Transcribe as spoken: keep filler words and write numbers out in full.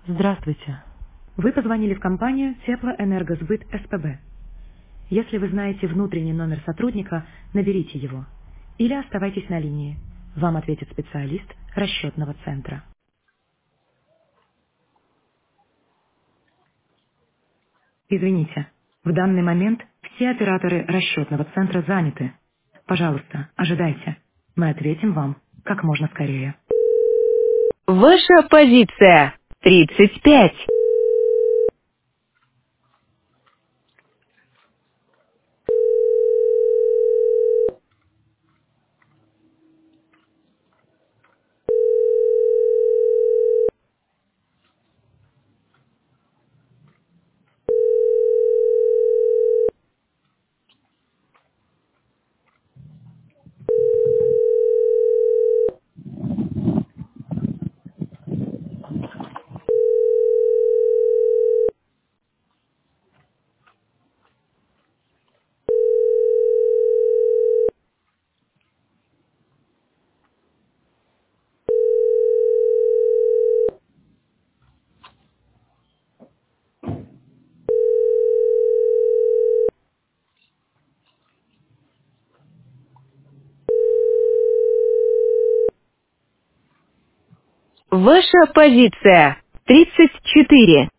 Здравствуйте. Вы позвонили в компанию Теплоэнергосбыт СПБ. Если вы знаете внутренний номер сотрудника, наберите его. Или оставайтесь на линии. Вам ответит специалист расчетного центра. Извините, в данный момент все операторы расчетного центра заняты. Пожалуйста, ожидайте. Мы ответим вам как можно скорее. Ваша позиция тридцать пять. Ваша позиция тридцать четыре.